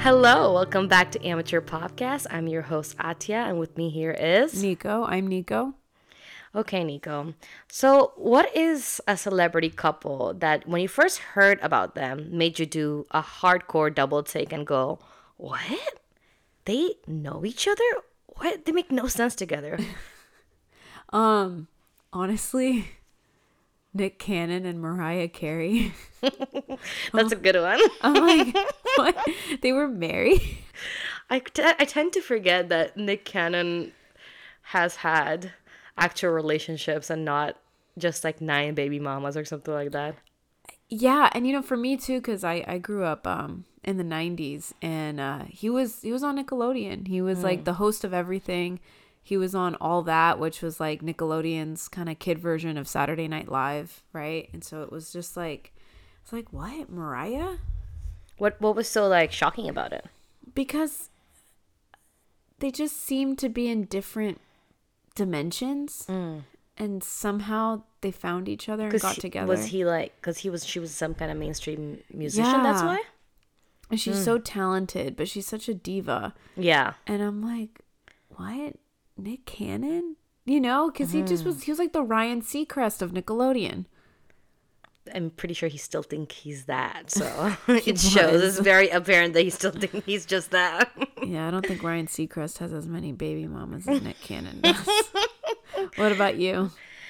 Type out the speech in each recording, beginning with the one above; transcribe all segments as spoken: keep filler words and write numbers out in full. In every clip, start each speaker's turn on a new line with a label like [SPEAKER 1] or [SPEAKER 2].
[SPEAKER 1] Hello, welcome back to Amateur Podcast. I'm your host, Atya, and with me here is...
[SPEAKER 2] Nico. I'm Nico.
[SPEAKER 1] Okay, Nico. So, what is a celebrity couple that, when you first heard about them, made you do a hardcore double take and go, what? They know each other? What? They make no sense together.
[SPEAKER 2] um, honestly, Nick Cannon and Mariah Carey.
[SPEAKER 1] That's a good one.
[SPEAKER 2] I'm like, what? They were married?
[SPEAKER 1] I, t- I tend to forget that Nick Cannon has had actual relationships and not just like nine baby mamas or something like that.
[SPEAKER 2] Yeah, and you know, for me too, because I, I grew up um in the nineties, and uh, he was he was on Nickelodeon. He was mm. like the host of everything. He was on All That, which was like Nickelodeon's kind of kid version of Saturday Night Live, right? And so it was just like, it's like, what, Mariah?
[SPEAKER 1] What what was so like shocking about it?
[SPEAKER 2] Because they just seemed to be in different dimensions, mm. and somehow they found each other and got
[SPEAKER 1] he,
[SPEAKER 2] together.
[SPEAKER 1] Was he like, because he was she was some kind of mainstream musician? Yeah. That's why.
[SPEAKER 2] And she's mm. so talented, but she's such a diva.
[SPEAKER 1] Yeah.
[SPEAKER 2] And I'm like, what? Nick Cannon? You know, because mm-hmm. he just was, he was like the Ryan Seacrest of Nickelodeon.
[SPEAKER 1] I'm pretty sure he still thinks he's that. So it shows. It's very apparent that he still thinks he's just that.
[SPEAKER 2] Yeah, I don't think Ryan Seacrest has as many baby mamas as Nick Cannon does. What about you?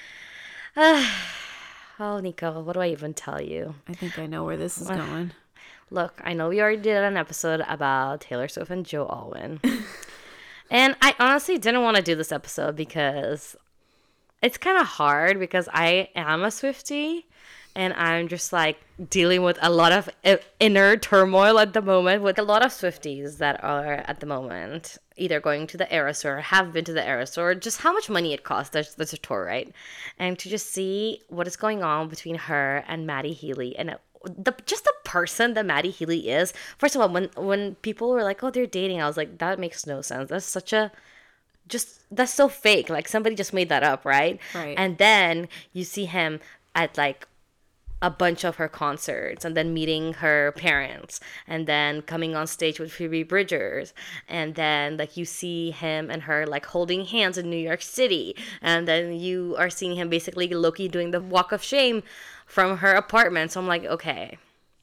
[SPEAKER 1] Oh, Nico, what do I even tell you?
[SPEAKER 2] I think I know where this is going.
[SPEAKER 1] Look, I know we already did an episode about Taylor Swift and Joe Alwyn. And I honestly didn't want to do this episode because it's kind of hard because I am a Swiftie and I'm just like dealing with a lot of inner turmoil at the moment with a lot of Swifties that are at the moment either going to the Eras Tour, have been to the Eras Tour, just how much money it costs. There's, there's a tour, right? And to just see what is going on between her and Maddie Healy and the just the person that Maddie Healy is. First of all, when when people were like, oh, they're dating, I was like, that makes no sense. That's such a just that's so fake. Like somebody just made that up, right?
[SPEAKER 2] Right.
[SPEAKER 1] And then you see him at like a bunch of her concerts and then meeting her parents and then coming on stage with Phoebe Bridgers, and then like you see him and her like holding hands in New York City, and then you are seeing him basically Loki doing the walk of shame from her apartment. So I'm like, okay,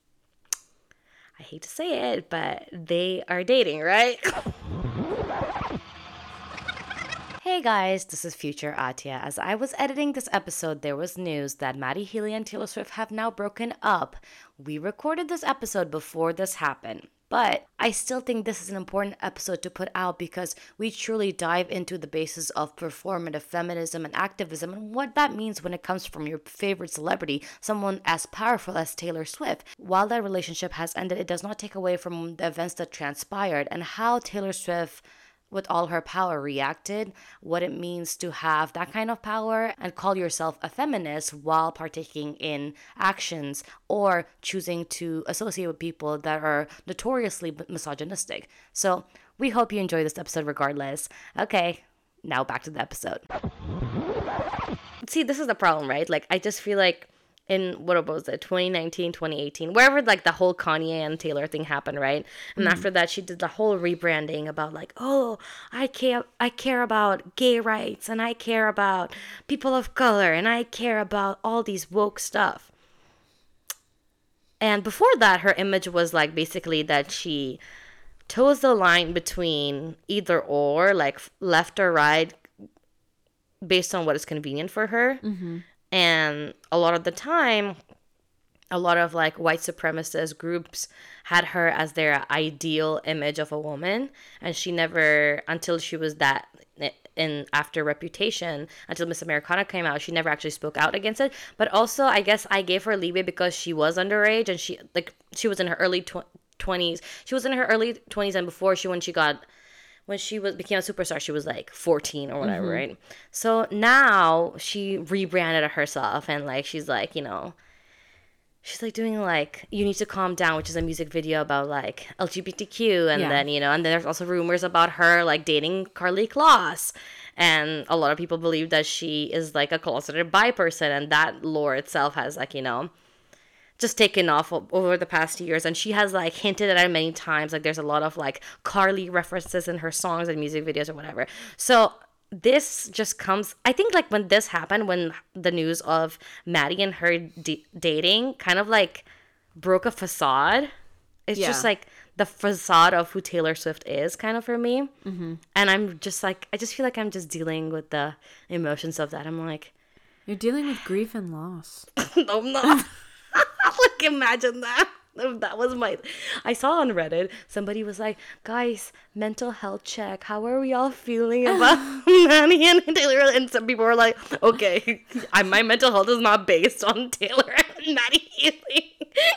[SPEAKER 1] I hate to say it, but they are dating, right? Hey guys, this is Future Atya. As I was editing this episode, there was news that Maddie Healy and Taylor Swift have now broken up. We recorded this episode before this happened, but I still think this is an important episode to put out because we truly dive into the basis of performative feminism and activism and what that means when it comes from your favorite celebrity, someone as powerful as Taylor Swift. While that relationship has ended, it does not take away from the events that transpired and how Taylor Swift, with all her power, reacted, what it means to have that kind of power and call yourself a feminist while partaking in actions or choosing to associate with people that are notoriously misogynistic. So we hope you enjoy this episode regardless. Okay, now back to the episode. See, this is the problem, right? Like, I just feel like in, what was it, twenty nineteen, twenty eighteen, wherever, like, the whole Kanye and Taylor thing happened, right? And mm. after that, she did the whole rebranding about, like, oh, I care, I care about gay rights, and I care about people of color, and I care about all these woke stuff. And before that, her image was, like, basically that she toes the line between either or, like, left or right, based on what is convenient for her. Mm-hmm. And a lot of the time, a lot of like white supremacist groups had her as their ideal image of a woman. And she never, until she was that in after Reputation, until Miss Americana came out, she never actually spoke out against it. But also, I guess I gave her leeway because she was underage and she like she was in her early tw- twenties. She was in her early twenties, and before she when she got when she was became a superstar, she was like fourteen or whatever, mm-hmm. right? So now she rebranded herself and like she's like, you know, she's like doing like You Need to Calm Down, which is a music video about like L G B T Q, and yeah. then, you know, and then there's also rumors about her like dating Karlie Kloss, and a lot of people believe that she is like a closeted bi person, and that lore itself has like, you know, just taken off o- over the past years, and she has like hinted at it many times. Like there's a lot of like Carly references in her songs and music videos or whatever. So this just comes, I think, like when this happened, when the news of Maddie and her d- dating kind of like broke a facade. It's
[SPEAKER 2] Yeah.
[SPEAKER 1] just like the facade of who Taylor Swift is, kind of, for me. Mm-hmm. And I'm just like, I just feel like I'm just dealing with the emotions of that. I'm like,
[SPEAKER 2] You're dealing with grief and loss.
[SPEAKER 1] no, I'm not. Like, imagine that. If that was my, I saw on Reddit, somebody was like, guys, mental health check. How are we all feeling about Maddie and Taylor? And some people were like, okay, I, my mental health is not based on Taylor and Maddie Healy.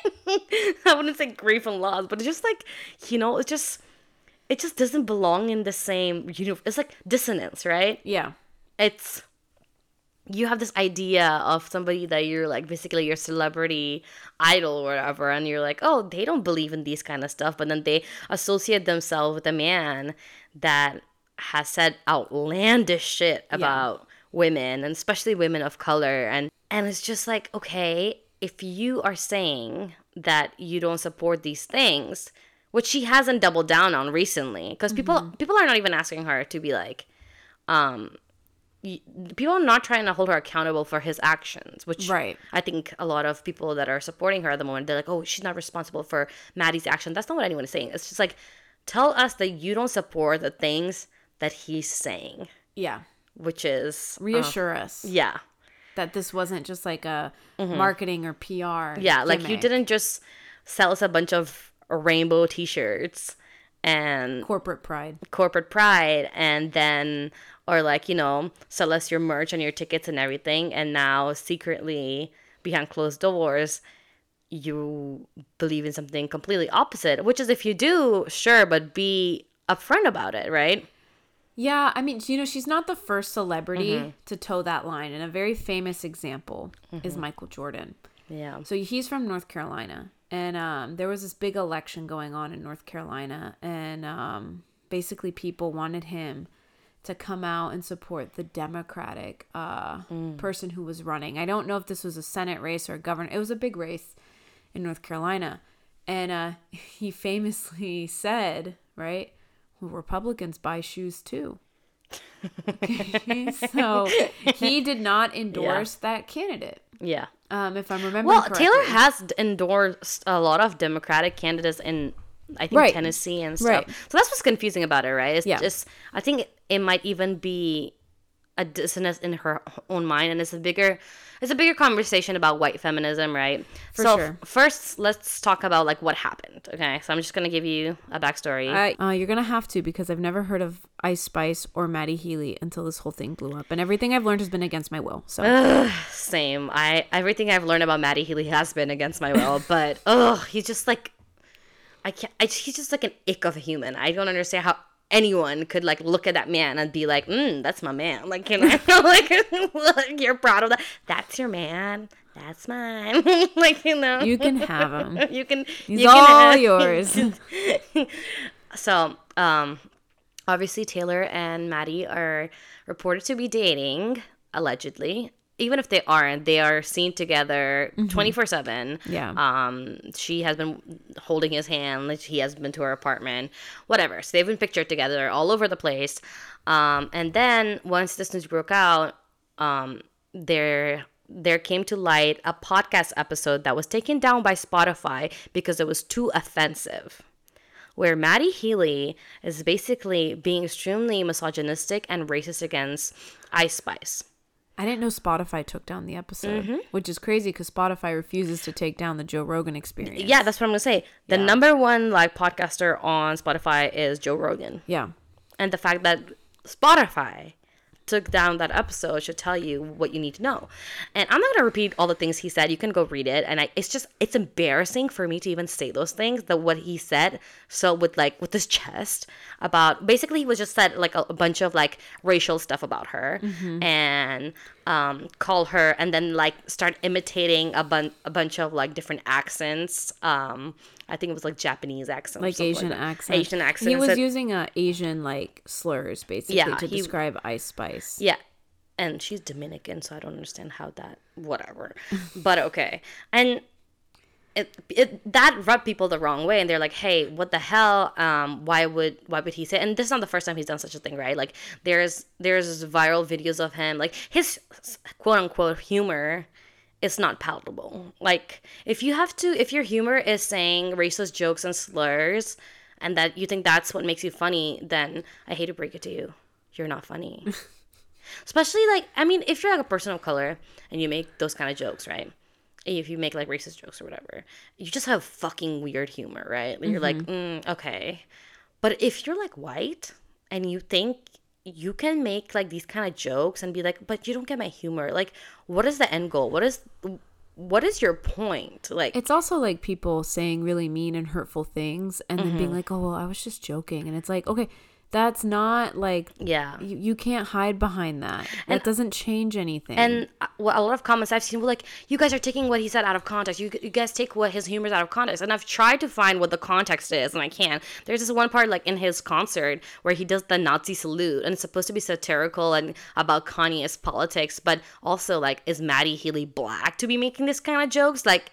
[SPEAKER 1] I wouldn't say grief and loss, but it's just like, you know, it just, it just doesn't belong in the same, you know, it's like dissonance, right?
[SPEAKER 2] Yeah.
[SPEAKER 1] It's, you have this idea of somebody that you're like basically your celebrity idol or whatever, and you're like, oh, they don't believe in these kind of stuff, but then they associate themselves with a man that has said outlandish shit about yeah. women, and especially women of color, and and it's just like, okay, if you are saying that you don't support these things, which she hasn't doubled down on recently, because mm-hmm. people people are not even asking her to be like, um people are not trying to hold her accountable for his actions, which
[SPEAKER 2] right.
[SPEAKER 1] I think a lot of people that are supporting her at the moment, they're like, oh, she's not responsible for Maddie's action. That's not what anyone is saying. It's just like, tell us that you don't support the things that he's saying.
[SPEAKER 2] Yeah.
[SPEAKER 1] Which is...
[SPEAKER 2] Reassure
[SPEAKER 1] uh,
[SPEAKER 2] us.
[SPEAKER 1] Yeah.
[SPEAKER 2] That this wasn't just like a mm-hmm. marketing or P R
[SPEAKER 1] Yeah,
[SPEAKER 2] gimmick.
[SPEAKER 1] like you didn't just sell us a bunch of rainbow t-shirts and...
[SPEAKER 2] Corporate pride.
[SPEAKER 1] Corporate pride, and then... Or like, you know, sell us your merch and your tickets and everything. And now secretly behind closed doors, you believe in something completely opposite. Which is, if you do, sure, but be upfront about it, right?
[SPEAKER 2] Yeah, I mean, you know, she's not the first celebrity mm-hmm. to toe that line. And a very famous example mm-hmm. is Michael Jordan.
[SPEAKER 1] Yeah.
[SPEAKER 2] So he's from North Carolina. And um, there was this big election going on in North Carolina. And um, basically people wanted him to come out and support the Democratic uh, mm. person who was running. I don't know if this was a Senate race or a governor. It was a big race in North Carolina. And uh, he famously said, right, well, Republicans buy shoes too. Okay, so he did not endorse yeah. that candidate.
[SPEAKER 1] Yeah.
[SPEAKER 2] Um, if I'm remembering
[SPEAKER 1] well,
[SPEAKER 2] correctly.
[SPEAKER 1] Taylor has endorsed a lot of Democratic candidates in I think right. Tennessee and stuff. Right. So that's what's confusing about it, right? It's yeah. just, I think it might even be a dissonance in her own mind, and it's a bigger, it's a bigger conversation about white feminism, right?
[SPEAKER 2] For
[SPEAKER 1] so
[SPEAKER 2] sure.
[SPEAKER 1] f- first, let's talk about like what happened. Okay, so I'm just gonna give you a backstory.
[SPEAKER 2] I, uh, you're gonna have to, because I've never heard of Ice Spice or Maddie Healy until this whole thing blew up, and everything I've learned has been against my will. So
[SPEAKER 1] Ugh, same. I everything I've learned about Maddie Healy has been against my will, but oh, he's just like. I can't, I, he's just like an ick of a human. I don't understand how anyone could like look at that man and be like, mm, that's my man. Like, you know, like, like you're proud of that. That's your man. That's mine. Like, you know.
[SPEAKER 2] You can have him.
[SPEAKER 1] You can.
[SPEAKER 2] He's
[SPEAKER 1] you
[SPEAKER 2] all
[SPEAKER 1] can have,
[SPEAKER 2] yours.
[SPEAKER 1] So, um, obviously Taylor and Maddie are reported to be dating, allegedly. Even if they aren't, they are seen together twenty-four seven.
[SPEAKER 2] Yeah.
[SPEAKER 1] Um, she has been holding his hand. He has been to her apartment. Whatever. So they've been pictured together all over the place. Um, and then once this news broke out, um, there there came to light a podcast episode that was taken down by Spotify because it was too offensive, where Maddie Healy is basically being extremely misogynistic and racist against Ice Spice.
[SPEAKER 2] I didn't know Spotify took down the episode,
[SPEAKER 1] mm-hmm.
[SPEAKER 2] which is crazy because Spotify refuses to take down the Joe Rogan Experience.
[SPEAKER 1] Yeah, that's what I'm going to say. The
[SPEAKER 2] yeah.
[SPEAKER 1] number one like podcaster on Spotify is Joe Rogan.
[SPEAKER 2] Yeah.
[SPEAKER 1] And the fact that Spotify took down that episode should tell you what you need to know. And I'm not going to repeat all the things he said. You can go read it. And I, it's just, it's embarrassing for me to even say those things, that what he said. So with like, with his chest about, basically he was just said like a, a bunch of like racial stuff about her mm-hmm. and um, call her, and then like start imitating a, bun- a bunch of like different accents. Um, I think it was like Japanese accents.
[SPEAKER 2] Like Asian
[SPEAKER 1] like
[SPEAKER 2] accents.
[SPEAKER 1] Asian accents.
[SPEAKER 2] He was
[SPEAKER 1] that,
[SPEAKER 2] using uh, Asian like slurs basically
[SPEAKER 1] yeah,
[SPEAKER 2] to
[SPEAKER 1] he,
[SPEAKER 2] describe Ice Spice.
[SPEAKER 1] Yeah. And she's Dominican, so I don't understand how that, whatever. But okay. And it, it that rubbed people the wrong way, and they're like, hey, what the hell, um why would why would he say, and this is not the first time he's done such a thing, right? Like there's there's viral videos of him, like his quote unquote humor is not palatable. Like if you have to if your humor is saying racist jokes and slurs, and that you think that's what makes you funny, then I hate to break it to you, you're not funny. Especially, like, I mean, if you're like a person of color and you make those kind of jokes, right? If you make like racist jokes or whatever, you just have fucking weird humor, right? You're mm-hmm. like, mm, okay. But if you're like white and you think you can make like these kind of jokes and be like, but you don't get my humor, like, what is the end goal? What is what is your point? Like,
[SPEAKER 2] it's also like people saying really mean and hurtful things and mm-hmm. then being like, oh well, I was just joking, and it's like, okay, that's not like,
[SPEAKER 1] yeah,
[SPEAKER 2] you, you can't hide behind that. That and, doesn't change anything.
[SPEAKER 1] And well, a lot of comments I've seen were like, you guys are taking what he said out of context. You, you guys take what his humor is out of context. And I've tried to find what the context is, and I can't. There's this one part like in his concert where he does the Nazi salute, and it's supposed to be satirical and about Kanye's politics, but also like, is Maddie Healy black to be making this kind of jokes? Like,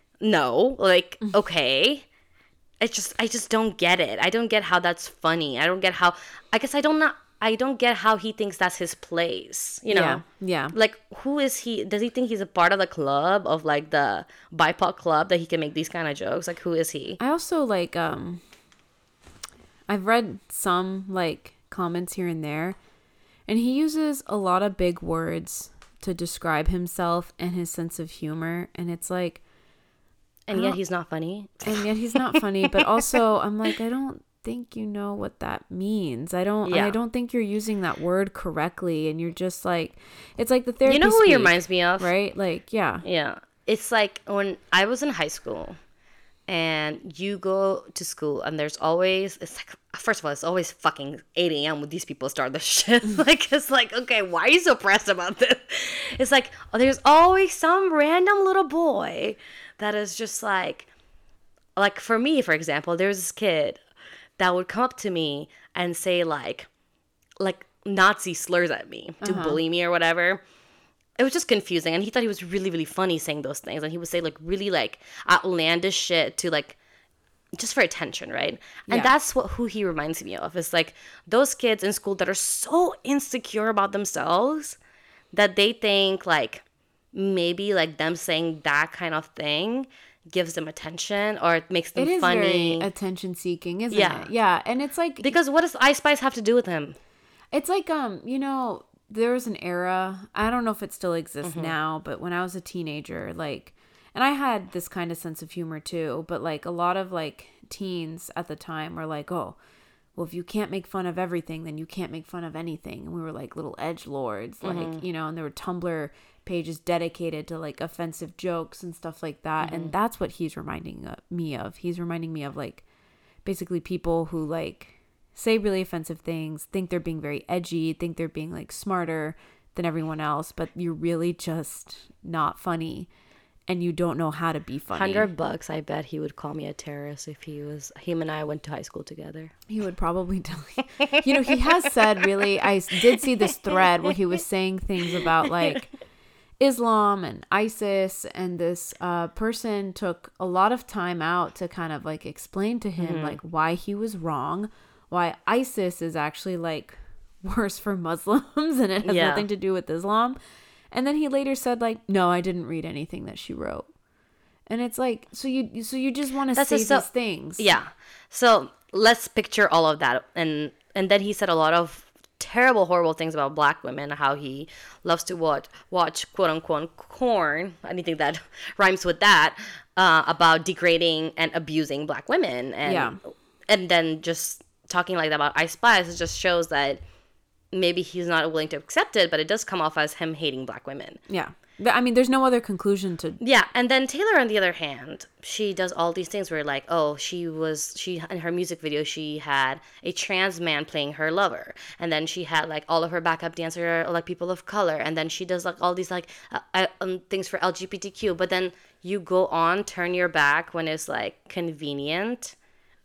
[SPEAKER 1] no, like, okay. It's just, I just don't get it. I don't get how that's funny. I don't get how, I guess I don't know, I don't get how he thinks that's his place, you know?
[SPEAKER 2] Yeah, yeah.
[SPEAKER 1] Like, who is he? Does he think he's a part of the club, of like the B I P O C club, that he can make these kind of jokes? Like, who is he?
[SPEAKER 2] I also like, um, I've read some like comments here and there, and he uses a lot of big words to describe himself and his sense of humor. And it's like,
[SPEAKER 1] And yet he's not funny.
[SPEAKER 2] And yet he's not funny. But also, I'm like, I don't think you know what that means. I don't yeah. I don't think you're using that word correctly. And you're just like, it's like the therapy
[SPEAKER 1] You know who
[SPEAKER 2] speak,
[SPEAKER 1] he reminds me of?
[SPEAKER 2] Right? Like, yeah.
[SPEAKER 1] Yeah. It's like when I was in high school and you go to school and there's always, it's like, first of all, it's always fucking eight a.m. when these people start the shit. Like, it's like, okay, why are you so pressed about this? It's like, oh, there's always some random little boy that is just like, like for me, for example, there's this kid that would come up to me and say like, like Nazi slurs at me to uh-huh. bully me or whatever. It was just confusing. And he thought he was really, really funny saying those things. And he would say like really like outlandish shit to like, just for attention, right? And yeah. that's what who he reminds me of. It's like those kids in school that are so insecure about themselves that they think like, maybe like them saying that kind of thing gives them attention or it makes them
[SPEAKER 2] it is
[SPEAKER 1] funny.
[SPEAKER 2] Very attention seeking, isn't
[SPEAKER 1] yeah.
[SPEAKER 2] it? Yeah. And it's like,
[SPEAKER 1] because what does Ice Spice have to do with him?
[SPEAKER 2] It's like, um, you know, there was an era, I don't know if it still exists mm-hmm. now, but when I was a teenager, like, and I had this kind of sense of humor too, but like a lot of like teens at the time were like, oh, well, if you can't make fun of everything, then you can't make fun of anything. And we were like little edgelords, like, mm-hmm. you know, and there were Tumblr pages dedicated to like offensive jokes and stuff like that. Mm-hmm. And that's what he's reminding me of. He's reminding me of like basically people who like say really offensive things, think they're being very edgy, think they're being like smarter than everyone else, but you're really just not funny. And you don't know how to be funny.
[SPEAKER 1] Hundred bucks, I bet he would call me a terrorist if he was. Him and I went to high school together.
[SPEAKER 2] He would probably tell you. You know, he has said really. I did see this thread where he was saying things about like Islam and ISIS, and this uh, person took a lot of time out to kind of like explain to him mm-hmm. like why he was wrong, why ISIS is actually like worse for Muslims and it has yeah. nothing to do with Islam. And then he later said, like, no, I didn't read anything that she wrote. And it's like, so you so you just want to say so, these things.
[SPEAKER 1] Yeah. So let's picture all of that. And and then he said a lot of terrible, horrible things about black women, how he loves to watch, watch quote unquote, corn, anything that rhymes with that, uh, about degrading and abusing black women. And, yeah. And then just talking like that about Ice Spice, it just shows that maybe he's not willing to accept it, but it does come off as him hating black women.
[SPEAKER 2] Yeah. I mean, there's no other conclusion to...
[SPEAKER 1] Yeah, and then Taylor, on the other hand, she does all these things where, like, oh, she was... she in her music video, she had a trans man playing her lover. And then she had, like, all of her backup dancers are, like, people of color. And then she does, like, all these, like, uh, um, things for L G B T Q. But then you go on, turn your back when it's, like, convenient...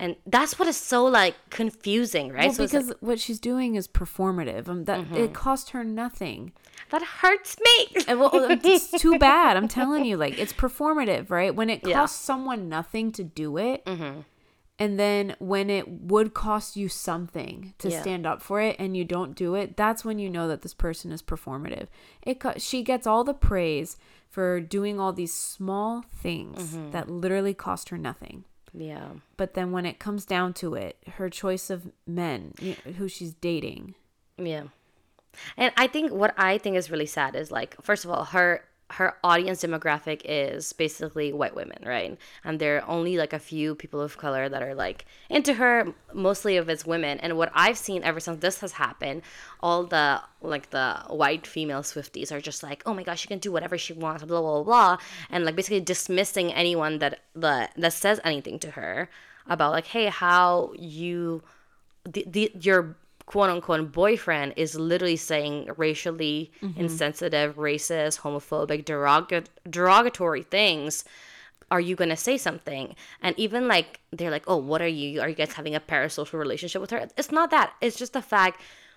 [SPEAKER 1] And that's what is so like confusing, right?
[SPEAKER 2] Well,
[SPEAKER 1] so
[SPEAKER 2] because
[SPEAKER 1] like,
[SPEAKER 2] what she's doing is performative. Um, that mm-hmm. It cost her nothing.
[SPEAKER 1] That hurts me.
[SPEAKER 2] And well, it's too bad. I'm telling you, like, it's performative, right? When it costs yeah. someone nothing to do it, mm-hmm. and then when it would cost you something to yeah. stand up for it and you don't do it, that's when you know that this person is performative. It co- she gets all the praise for doing all these small things mm-hmm. that literally cost her nothing.
[SPEAKER 1] Yeah.
[SPEAKER 2] But then when it comes down to it, her choice of men you know, who she's dating.
[SPEAKER 1] Yeah. And I think what I think is really sad is like, first of all, her her audience demographic is basically white women, right? And there are only like a few people of color that are like into her, mostly of it's women. And what I've seen ever since this has happened, all the like the white female Swifties are just like, oh my gosh, she can do whatever she wants, blah, blah, blah. And like basically dismissing anyone that, that, that says anything to her about like, hey, how you, the, the your quote unquote boyfriend is literally saying racially mm-hmm. insensitive, racist, homophobic, derog- derogatory things. Are you going to say something? And even like, they're like, oh, what are you? Are you guys having a parasocial relationship with her? It's not that. It's just the fact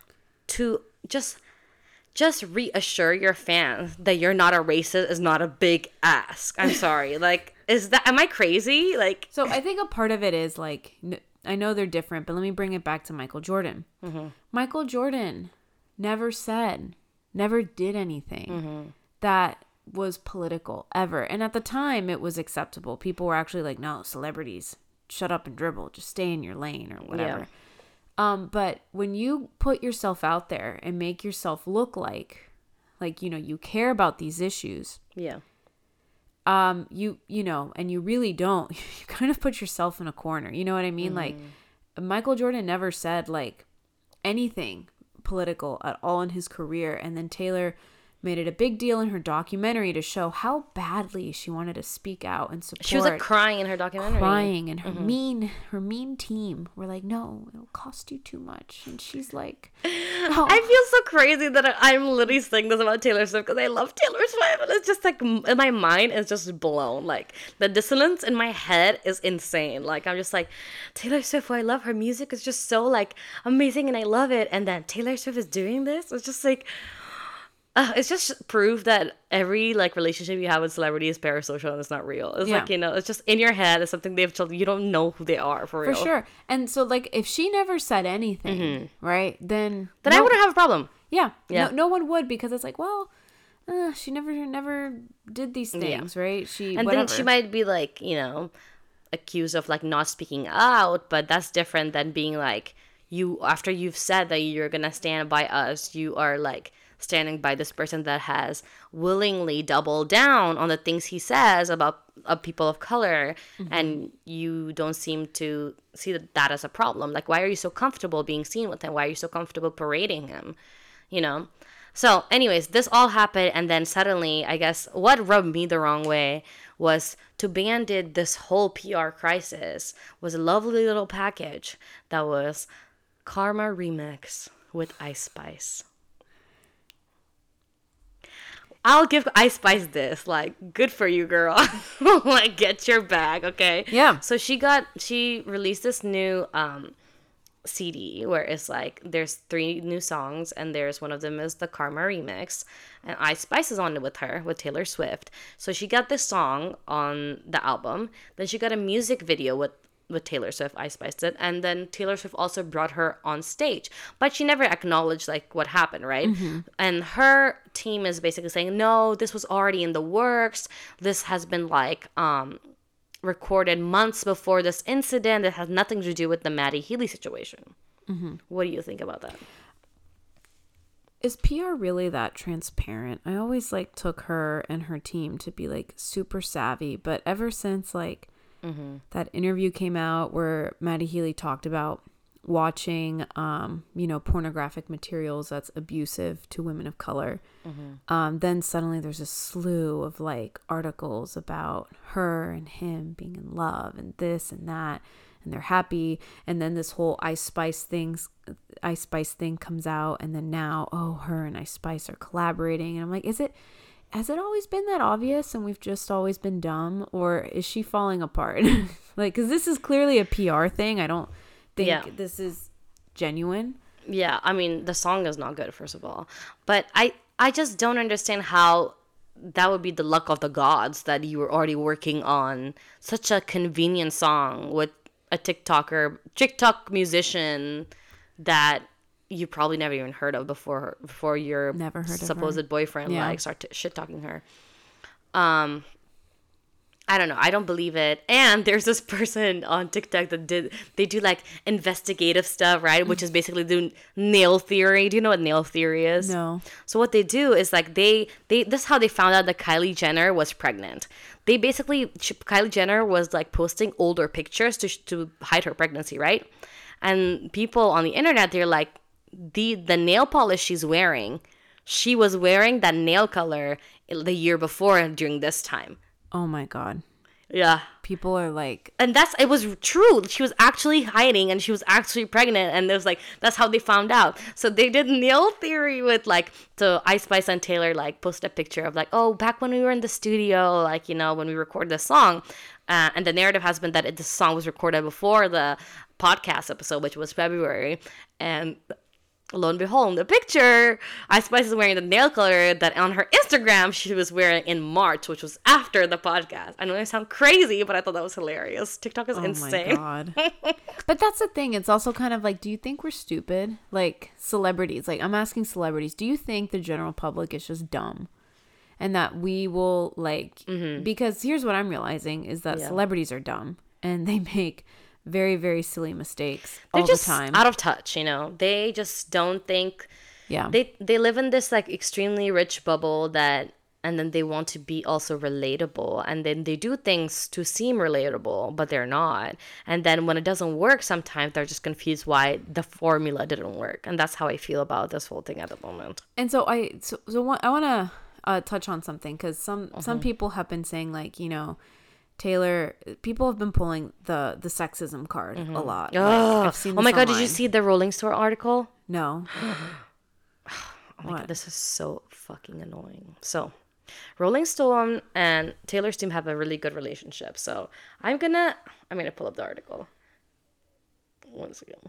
[SPEAKER 1] to just, just reassure your fans that you're not a racist is not a big ask. I'm sorry. Like, is that, am I crazy? Like,
[SPEAKER 2] so I think a part of it is like, I know they're different, but let me bring it back to Michael Jordan. Mm-hmm. Michael Jordan never said, never did anything mm-hmm. that was political ever. And at the time, it was acceptable. People were actually like, no, celebrities, shut up and dribble. Just stay in your lane or whatever. Yeah. Um, but when you put yourself out there and make yourself look like, like, you know, you care about these issues.
[SPEAKER 1] Yeah.
[SPEAKER 2] Um, you, you know, and you really don't, you kind of put yourself in a corner. You know what I mean? Mm. Like Michael Jordan never said like anything political at all in his career. And then Taylor made it a big deal in her documentary to show how badly she wanted to speak out and support.
[SPEAKER 1] She was like crying in her documentary.
[SPEAKER 2] Crying, and her mm-hmm. mean, her mean team were like, "No, it'll cost you too much." And she's like,
[SPEAKER 1] oh. "I feel so crazy that I'm literally saying this about Taylor Swift because I love Taylor Swift, and it's just like my mind is just blown. Like the dissonance in my head is insane. Like I'm just like, Taylor Swift, oh, I love her music. It's just so like amazing, and I love it. And then Taylor Swift is doing this. It's just like." Uh, it's just proof that every like relationship you have with celebrity is parasocial and it's not real. It's yeah. like, you know, it's just in your head. It's something they've told you. You don't know who they are for real.
[SPEAKER 2] For sure. And so like if she never said anything, mm-hmm. right, then
[SPEAKER 1] then no, I wouldn't have a problem.
[SPEAKER 2] Yeah. Yeah. No, no one would, because it's like, well, uh, she never never did these things, yeah. right? She
[SPEAKER 1] and
[SPEAKER 2] whatever.
[SPEAKER 1] then she might be like, you know, accused of like not speaking out, but that's different than being like, you after you've said that you're gonna stand by us, you are like standing by this person that has willingly doubled down on the things he says about uh, people of color, mm-hmm. and you don't seem to see that, that as a problem. Like, why are you so comfortable being seen with him? Why are you so comfortable parading him? You know? So anyways, this all happened, and then suddenly, I guess, what rubbed me the wrong way was to banded this whole P R crisis was a lovely little package that was Karma Remix with Ice Spice. I'll give Ice Spice this. Like, good for you, girl. Like, get your bag, okay?
[SPEAKER 2] Yeah.
[SPEAKER 1] So she got, she released this new um, C D where it's like, there's three new songs, and there's one of them is the Karma Remix. And Ice Spice is on it with her, with Taylor Swift. So she got this song on the album. Then she got a music video with with Taylor Swift, Ice Spice did, and then Taylor Swift also brought her on stage, but she never acknowledged like what happened, right? Mm-hmm. And her team is basically saying, no, this was already in the works. This has been like um recorded months before this incident. It has nothing to do with the Maddie Healy situation. Mm-hmm. What do you think about that?
[SPEAKER 2] Is P R really that transparent? I always like took her and her team to be like super savvy, but ever since like mm-hmm. that interview came out where Maddie Healy talked about watching, um, you know, pornographic materials that's abusive to women of color. Mm-hmm. Um, then suddenly there's a slew of like articles about her and him being in love and this and that, and they're happy. And then this whole Ice Spice things, Ice Spice thing comes out, and then now, oh, her and Ice Spice are collaborating, and I'm like, is it? has it always been that obvious and we've just always been dumb, or is she falling apart? Like, because this is clearly a P R thing. I don't think yeah. this is genuine.
[SPEAKER 1] Yeah, I mean, the song is not good, first of all. But I, I just don't understand how that would be the luck of the gods that you were already working on such a convenient song with a TikToker, TikTok musician that you probably never even heard of before before your
[SPEAKER 2] never heard
[SPEAKER 1] supposed
[SPEAKER 2] of her.
[SPEAKER 1] boyfriend
[SPEAKER 2] yeah.
[SPEAKER 1] like start t- shit talking her. Um, I don't know. I don't believe it. And there's this person on TikTok that did they do like investigative stuff, right? Which is basically doing nail theory. Do you know what nail theory is?
[SPEAKER 2] No.
[SPEAKER 1] So what they do is like they they this is how they found out that Kylie Jenner was pregnant. They basically Kylie Jenner was like posting older pictures to to hide her pregnancy, right? And people on the internet, they're like, the the nail polish she's wearing, she was wearing that nail color the year before during this time.
[SPEAKER 2] Oh my God.
[SPEAKER 1] Yeah.
[SPEAKER 2] People are like,
[SPEAKER 1] and that's it was true. She was actually hiding and she was actually pregnant, and it was like that's how they found out. So they did nail theory with like, so Ice Spice and Taylor like posted a picture of like, oh, back when we were in the studio, like, you know, when we recorded this song, uh, and the narrative has been that it, this song was recorded before the podcast episode, which was February, and lo and behold, in the picture, Ice Spice is wearing the nail color that on her Instagram she was wearing in March, which was after the podcast. I know I sound crazy, but I thought that was hilarious. TikTok is
[SPEAKER 2] oh
[SPEAKER 1] insane.
[SPEAKER 2] My God. But that's the thing. It's also kind of like, do you think we're stupid? Like celebrities. Like I'm asking celebrities, do you think the general public is just dumb? And that we will like, mm-hmm. because here's what I'm realizing is that yeah. celebrities are dumb and they make very, very silly mistakes
[SPEAKER 1] They're
[SPEAKER 2] all
[SPEAKER 1] just
[SPEAKER 2] the time.
[SPEAKER 1] Out of touch, you know. They just don't think.
[SPEAKER 2] Yeah.
[SPEAKER 1] They they live in this like extremely rich bubble that, and then they want to be also relatable, and then they do things to seem relatable, but they're not. And then when it doesn't work, sometimes they're just confused why the formula didn't work, and that's how I feel about this whole thing at the moment.
[SPEAKER 2] And so I so so what, I want to uh, touch on something because some mm-hmm. some people have been saying like, you know, Taylor, people have been pulling the the sexism card mm-hmm. a lot.
[SPEAKER 1] Oh,
[SPEAKER 2] like, I've seen
[SPEAKER 1] oh my God,
[SPEAKER 2] online.
[SPEAKER 1] did you see the Rolling Stone article?
[SPEAKER 2] No.
[SPEAKER 1] Oh my what? God, this is so fucking annoying. So, Rolling Stone and Taylor's team have a really good relationship. So, I'm gonna, I'm gonna pull up the article. One second.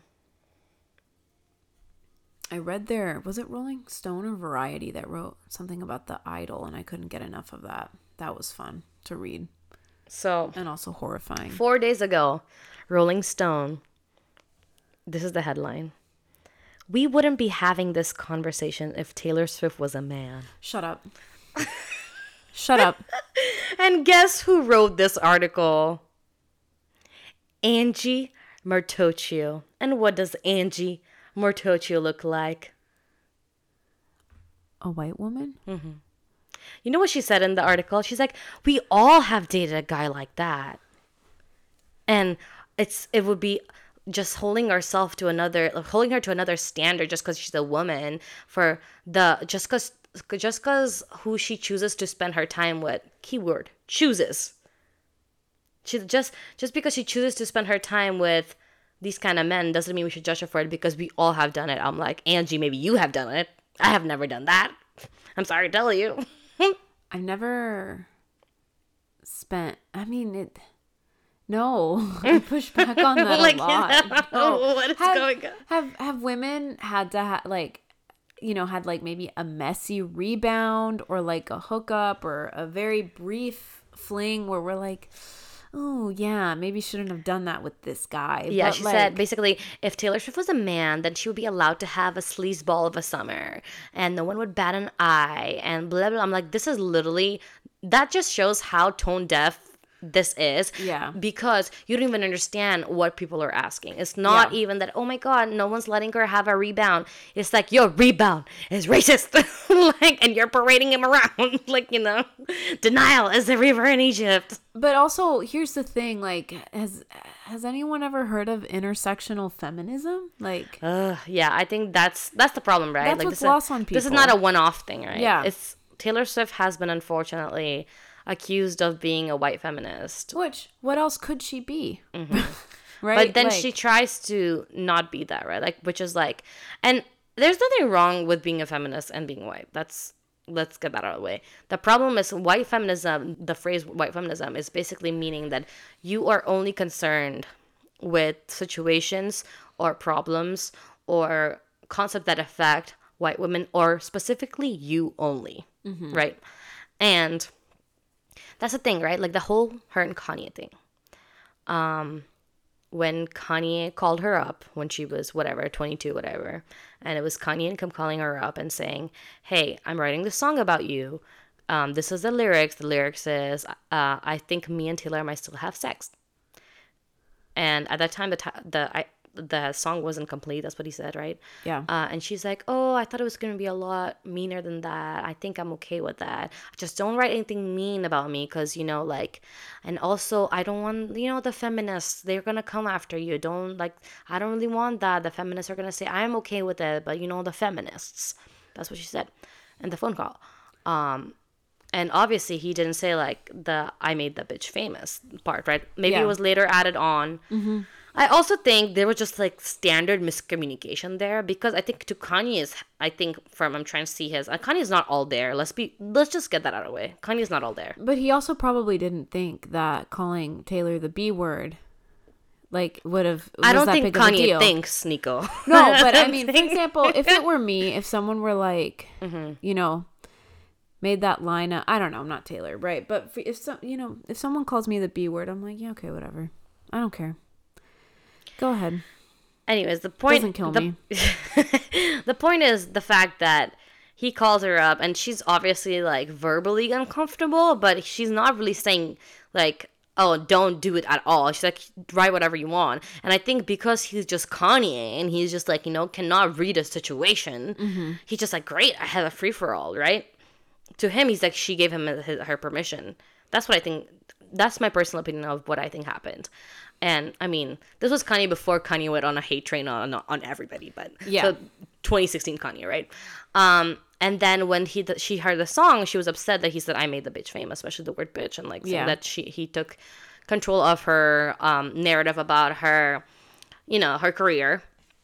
[SPEAKER 2] I read there, was it Rolling Stone or Variety that wrote something about the Idol, and I couldn't get enough of that. That was fun to read.
[SPEAKER 1] So,
[SPEAKER 2] and also horrifying.
[SPEAKER 1] Four days ago, Rolling Stone, this is the headline. We wouldn't be having this conversation if Taylor Swift was a man.
[SPEAKER 2] Shut up. Shut up.
[SPEAKER 1] And guess who wrote this article? Angie Martocchio. And what does Angie Martocchio look like?
[SPEAKER 2] A white woman?
[SPEAKER 1] Mm-hmm. You know what she said in the article? She's like, we all have dated a guy like that. And it's it would be just holding ourselves to another, holding her to another standard just because she's a woman for the, just because just because who she chooses to spend her time with, keyword, chooses. She just, just because she chooses to spend her time with these kind of men doesn't mean we should judge her for it because we all have done it. I'm like, Angie, maybe you have done it. I have never done that. I'm sorry to tell you.
[SPEAKER 2] I've never spent, I mean, it, no, I push back on that like, a lot. No.
[SPEAKER 1] What is
[SPEAKER 2] have,
[SPEAKER 1] going on?
[SPEAKER 2] Have, have women had to, ha- like, you know, had like maybe a messy rebound or like a hookup or a very brief fling where we're like, oh, yeah, maybe shouldn't have done that with this guy.
[SPEAKER 1] Yeah,
[SPEAKER 2] but
[SPEAKER 1] she
[SPEAKER 2] like,
[SPEAKER 1] said, basically, if Taylor Swift was a man, then she would be allowed to have a sleazeball of a summer, and no one would bat an eye, and blah, blah. I'm like, this is literally, that just shows how tone deaf this is.
[SPEAKER 2] Yeah. Because
[SPEAKER 1] you don't even understand what people are asking. It's not yeah. even that, oh my God, no one's letting her have a rebound. It's like, your rebound is racist. Like, and you're parading him around. Like, you know, denial is the river in Egypt.
[SPEAKER 2] But also, here's the thing, like, has has anyone ever heard of intersectional feminism? Like,
[SPEAKER 1] uh, yeah, I think that's that's the problem, right?
[SPEAKER 2] That's
[SPEAKER 1] like,
[SPEAKER 2] what's
[SPEAKER 1] this
[SPEAKER 2] lost
[SPEAKER 1] is,
[SPEAKER 2] on people.
[SPEAKER 1] This is not a one-off thing, right?
[SPEAKER 2] Yeah.
[SPEAKER 1] It's Taylor Swift has been, unfortunately, accused of being a white feminist.
[SPEAKER 2] Which, what else could she be?
[SPEAKER 1] Mm-hmm.
[SPEAKER 2] Right?
[SPEAKER 1] But then
[SPEAKER 2] like,
[SPEAKER 1] she tries to not be that, right? Like, which is like, and there's nothing wrong with being a feminist and being white. That's let's get that out of the way. The problem is white feminism, the phrase white feminism is basically meaning that you are only concerned with situations or problems or concepts that affect white women or specifically you only, mm-hmm. right? And that's the thing, right? Like the whole her and Kanye thing. Um, when Kanye called her up when she was whatever, twenty-two, whatever, and it was Kanye and Kim calling her up and saying, hey, I'm writing this song about you. Um, this is the lyrics. The lyrics is, uh, I think me and Taylor might still have sex. And at that time, the t- the I, the song wasn't complete. That's what he said, right?
[SPEAKER 2] Yeah.
[SPEAKER 1] Uh, and she's like, oh, I thought it was going to be a lot meaner than that. I think I'm okay with that. Just don't write anything mean about me because, you know, like, and also I don't want, you know, the feminists, they're going to come after you. Don't, like, I don't really want that. The feminists are going to say, I'm okay with it, but, you know, the feminists. That's what she said in the phone call. Um, and obviously he didn't say, like, the I made the bitch famous part, right? Maybe yeah. it was later added on. Mm-hmm. I also think there was just like standard miscommunication there because I think to Kanye's, I think from I'm trying to see his, uh, Kanye's not all there. Let's be, let's just get that out of the way. Kanye's not all there.
[SPEAKER 2] But he also probably didn't think that calling Taylor the B word, like would have.
[SPEAKER 1] I don't think Kanye thinks, Nico.
[SPEAKER 2] No, but I mean, for example, if it were me, if someone were like, mm-hmm. you know, made that line, up, I don't know, I'm not Taylor, right? But for, if some, you know, if someone calls me the B word, I'm like, yeah, okay, whatever. I don't care. Go ahead.
[SPEAKER 1] Anyways, the point
[SPEAKER 2] doesn't kill
[SPEAKER 1] the,
[SPEAKER 2] me.
[SPEAKER 1] The point is the fact that he calls her up and she's obviously like verbally uncomfortable, but she's not really saying like, oh, don't do it at all. She's like, write whatever you want. And I think because he's just Kanye and he's just like, you know, cannot read a situation, mm-hmm. he's just like, great, I have a free for all, right? To him, he's like, she gave him his, her permission. That's what I think. That's my personal opinion of what I think happened. And I mean, this was Kanye before Kanye went on a hate train on on everybody, but
[SPEAKER 2] yeah,
[SPEAKER 1] so twenty sixteen Kanye, right? Um, and then when he th- she heard the song, she was upset that he said I made the bitch famous, especially the word bitch, and like saying yeah. that she he took control of her um, narrative about her, you know, her career.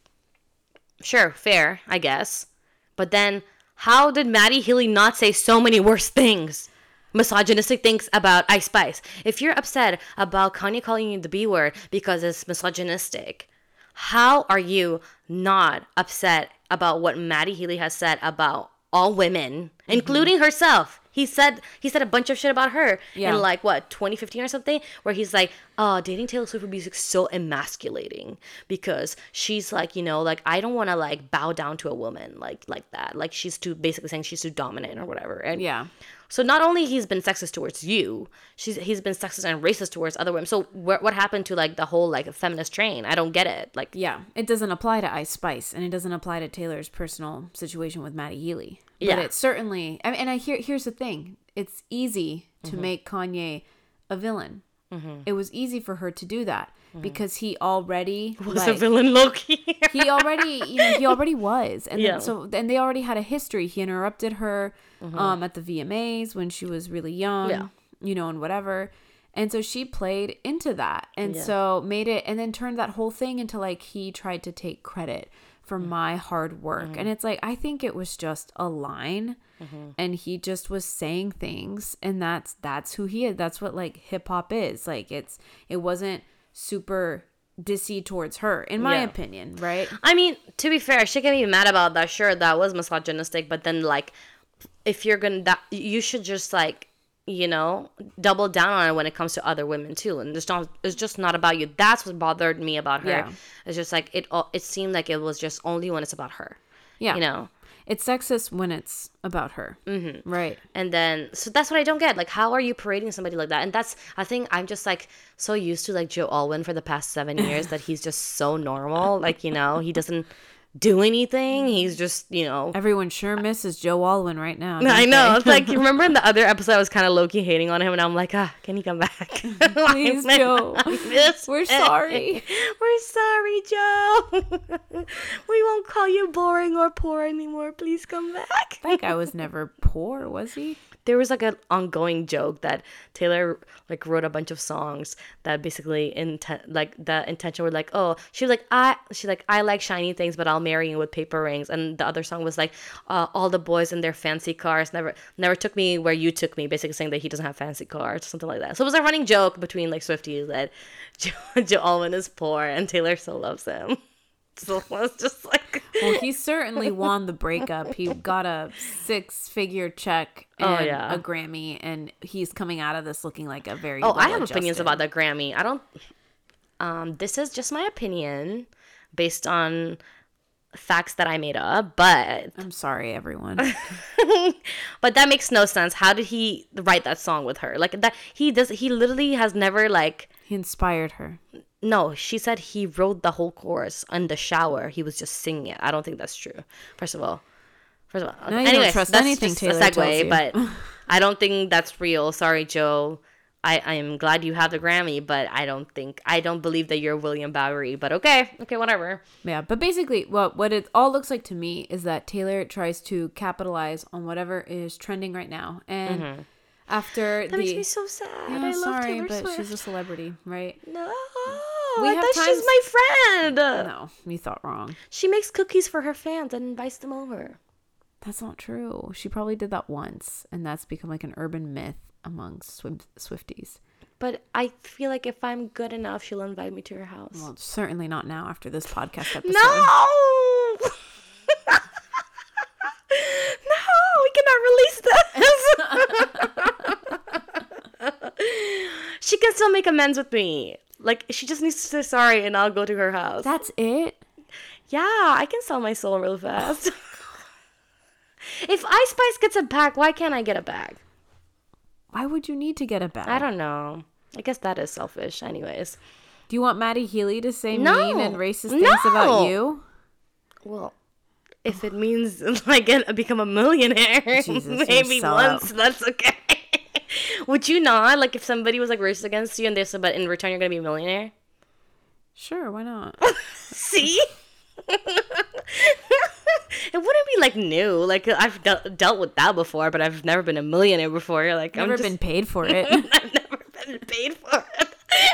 [SPEAKER 1] Sure, fair, I guess, but then how did Matty Healy not say so many worse things? Misogynistic things about Ice Spice. If you're upset about Kanye calling you the B word because it's misogynistic, how are you not upset about what Matty Healy has said about all women, mm-hmm. including herself? He said he said a bunch of shit about her yeah. in like what twenty fifteen or something, where he's like, "Oh, dating Taylor Swift would be like, so emasculating because she's like, you know, like I don't want to like bow down to a woman like like that. Like she's too basically saying she's too dominant or whatever." And
[SPEAKER 2] yeah.
[SPEAKER 1] So not only he's been sexist towards you, she's he's been sexist and racist towards other women. So wh- what happened to like the whole like feminist train? I don't get it. Like
[SPEAKER 2] yeah, it doesn't apply to Ice Spice, and it doesn't apply to Taylor's personal situation with Matty Healy. But yeah, it certainly. I mean, and I hear here's the thing: it's easy to mm-hmm. make Kanye a villain. Mm-hmm. It was easy for her to do that mm-hmm. because he already
[SPEAKER 1] was like, a villain, Loki.
[SPEAKER 2] he already, you know, he already was, and yeah. then, so and they already had a history. He interrupted her mm-hmm. um, at the V M As when she was really young, yeah. you know, and whatever. And so she played into that, and yeah. so made it, and then turned that whole thing into like he tried to take credit for mm-hmm. my hard work, mm-hmm. and it's like I think it was just a line. Mm-hmm. And he just was saying things, and that's that's who he is. That's what like hip hop is. Like it's it wasn't super dissy towards her, in my yeah. opinion, right?
[SPEAKER 1] I mean, to be fair, she can be mad about that. Sure, that was misogynistic, but then like, if you're gonna, that, you should just like, you know, double down on it when it comes to other women too. And it's not, it's just not about you. That's what bothered me about her. Yeah. It's just like it. It seemed like it was just only when it's about her. Yeah, you know.
[SPEAKER 2] It's sexist when it's about her. Mm-hmm. Right.
[SPEAKER 1] And then, so that's what I don't get. Like, how are you parading somebody like that? And that's, I think I'm just like so used to like Joe Alwyn for the past seven years that he's just so normal. Like, you know, he doesn't do anything. He's just, you know.
[SPEAKER 2] Everyone sure misses Joe Alwyn right now.
[SPEAKER 1] I know. It's like, remember in the other episode I was kind of low-key hating on him and I'm like, ah, can he come back?
[SPEAKER 2] Please, Joe. We're sorry.
[SPEAKER 1] We're sorry, Joe. We won't call you boring or poor anymore. Please come back.
[SPEAKER 2] That guy was never poor, was he?
[SPEAKER 1] there was like an ongoing joke that Taylor like wrote a bunch of songs that basically intent like the intention were like, oh, she was like I she like I like shiny things, but I'll marry you with paper rings. And the other song was like, uh, all the boys in their fancy cars never never took me where you took me, basically saying that he doesn't have fancy cars, something like that. So it was a running joke between like Swifties that Joe, Joe Alwyn is poor and Taylor still loves him. So it was just like,
[SPEAKER 2] well, he certainly won the breakup. He got a six-figure check and
[SPEAKER 1] oh, yeah.
[SPEAKER 2] a Grammy, and he's coming out of this looking like a very
[SPEAKER 1] oh, I have
[SPEAKER 2] adjusted.
[SPEAKER 1] opinions about the Grammy. I don't. Um, this is just my opinion based on facts that I made up, but
[SPEAKER 2] I'm sorry, everyone.
[SPEAKER 1] But that makes no sense. How did he write that song with her? Like that, he does. He literally has never like.
[SPEAKER 2] He inspired her.
[SPEAKER 1] No, she said he wrote the whole chorus in the shower. He was just singing it. I don't think that's true. First of all, first of all.
[SPEAKER 2] No, you
[SPEAKER 1] Anyways,
[SPEAKER 2] don't trust
[SPEAKER 1] that's
[SPEAKER 2] anything
[SPEAKER 1] just
[SPEAKER 2] Taylor
[SPEAKER 1] a segue,
[SPEAKER 2] tells you.
[SPEAKER 1] But I don't think that's real. Sorry, Joe. I I am glad you have the Grammy, but I don't think I don't believe that you're William Bowery. But okay, okay, whatever.
[SPEAKER 2] Yeah, but basically, what what it all looks like to me is that Taylor tries to capitalize on whatever is trending right now, and. Mm-hmm. After
[SPEAKER 1] that
[SPEAKER 2] the,
[SPEAKER 1] makes me so sad.
[SPEAKER 2] Yeah,
[SPEAKER 1] I love
[SPEAKER 2] sorry,
[SPEAKER 1] Taylor
[SPEAKER 2] but
[SPEAKER 1] Swift.
[SPEAKER 2] she's a celebrity, right?
[SPEAKER 1] No,
[SPEAKER 2] we
[SPEAKER 1] I
[SPEAKER 2] have
[SPEAKER 1] thought
[SPEAKER 2] times...
[SPEAKER 1] she's my friend.
[SPEAKER 2] No, you thought wrong.
[SPEAKER 1] She makes cookies for her fans and invites them over.
[SPEAKER 2] That's not true. She probably did that once, and that's become like an urban myth among Swift- Swifties.
[SPEAKER 1] But I feel like if I'm good enough, she'll invite me to her house.
[SPEAKER 2] Well, certainly not now after this podcast episode.
[SPEAKER 1] No! No, we cannot release this. She can still make amends with me. Like, she just needs to say sorry and I'll go to her house.
[SPEAKER 2] That's it?
[SPEAKER 1] Yeah, I can sell my soul real fast. If Ice Spice gets it back, why can't I get it back?
[SPEAKER 2] Why would you need to get it back?
[SPEAKER 1] I don't know. I guess that is selfish anyways.
[SPEAKER 2] Do you want Maddie Healy to say
[SPEAKER 1] no.
[SPEAKER 2] mean and racist things
[SPEAKER 1] no.
[SPEAKER 2] about you?
[SPEAKER 1] Well, if it means like get, become a millionaire,
[SPEAKER 2] Jesus,
[SPEAKER 1] maybe once, that's okay. Would you not? Like if somebody was like racist against you and they said, but in return you're going to be a millionaire?
[SPEAKER 2] Sure, why not?
[SPEAKER 1] See? It wouldn't be like new. Like I've de- dealt with that before, but I've never been a millionaire before. Like
[SPEAKER 2] never
[SPEAKER 1] I'm just...
[SPEAKER 2] been paid for it.
[SPEAKER 1] I've never been paid for it.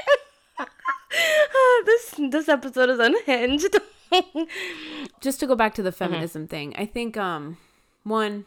[SPEAKER 1] this this episode is unhinged.
[SPEAKER 2] Just to go back to the feminism mm-hmm. thing, I think um one,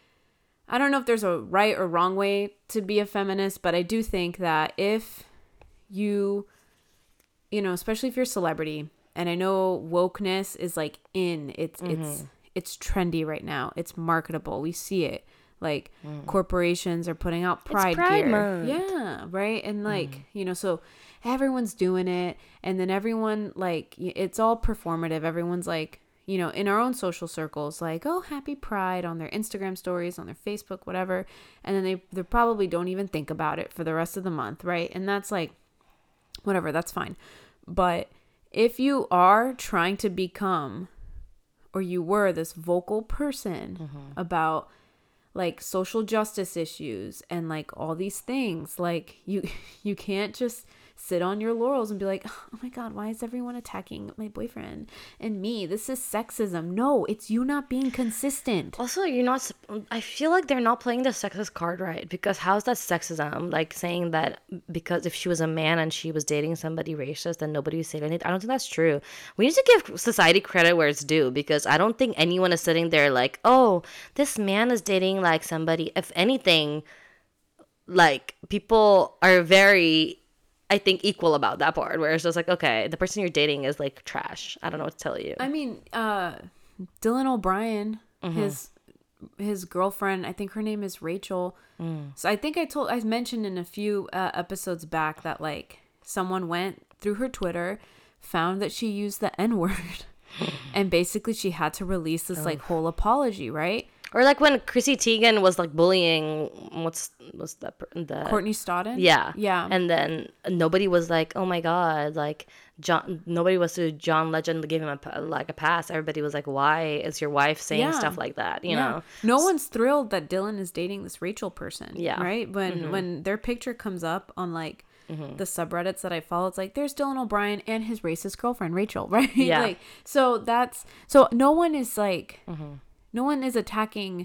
[SPEAKER 2] I don't know if there's a right or wrong way to be a feminist, but I do think that if you, you know, especially if you're a celebrity, and I know wokeness is like in, it's mm-hmm. it's it's trendy right now. It's marketable. We see it. Like mm. corporations are putting out Pride,
[SPEAKER 1] Pride
[SPEAKER 2] gear.
[SPEAKER 1] Month.
[SPEAKER 2] Yeah, right? And like, mm. you know, so everyone's doing it, and then everyone like it's all performative. Everyone's like, you know, in our own social circles, like, oh, happy Pride on their Instagram stories, on their Facebook, whatever. And then they they probably don't even think about it for the rest of the month, right? And that's like, whatever, that's fine. But if you are trying to become, or you were this vocal person mm-hmm. about like social justice issues and like all these things, like you you can't just sit on your laurels and be like, oh my God, why is everyone attacking my boyfriend and me? This is sexism. No, it's you not being consistent.
[SPEAKER 1] Also, you're not, I feel like they're not playing the sexist card right, because how's that sexism? Like saying that because if she was a man and she was dating somebody racist, then nobody would say anything. I don't think that's true. We need to give society credit where it's due, because I don't think anyone is sitting there like, oh, this man is dating like somebody. If anything, like people are very, I think, equal about that part, where it's just like, okay, the person you're dating is like trash. I don't know what to tell you.
[SPEAKER 2] I mean, uh, Dylan O'Brien, mm-hmm. his his girlfriend, I think her name is Rachel. Mm. So I think I told, I mentioned in a few uh, episodes back that like someone went through her Twitter, found that she used the N-word, and basically she had to release this like whole apology, right?
[SPEAKER 1] Or like when Chrissy Teigen was like bullying, what's what's that? The
[SPEAKER 2] Courtney Stodden.
[SPEAKER 1] Yeah,
[SPEAKER 2] yeah.
[SPEAKER 1] And then nobody was like, oh my God, like John. Nobody was to John Legend gave him a like a pass. Everybody was like, why is your wife saying
[SPEAKER 2] yeah.
[SPEAKER 1] stuff like that? You
[SPEAKER 2] yeah.
[SPEAKER 1] know,
[SPEAKER 2] no one's thrilled that Dylan is dating this Rachel person.
[SPEAKER 1] Yeah,
[SPEAKER 2] right. When
[SPEAKER 1] mm-hmm.
[SPEAKER 2] when their picture comes up on like mm-hmm. the subreddits that I follow, it's like there's Dylan O'Brien and his racist girlfriend Rachel, right?
[SPEAKER 1] Yeah.
[SPEAKER 2] Like so that's so no one is like.
[SPEAKER 1] Mm-hmm.
[SPEAKER 2] No one is attacking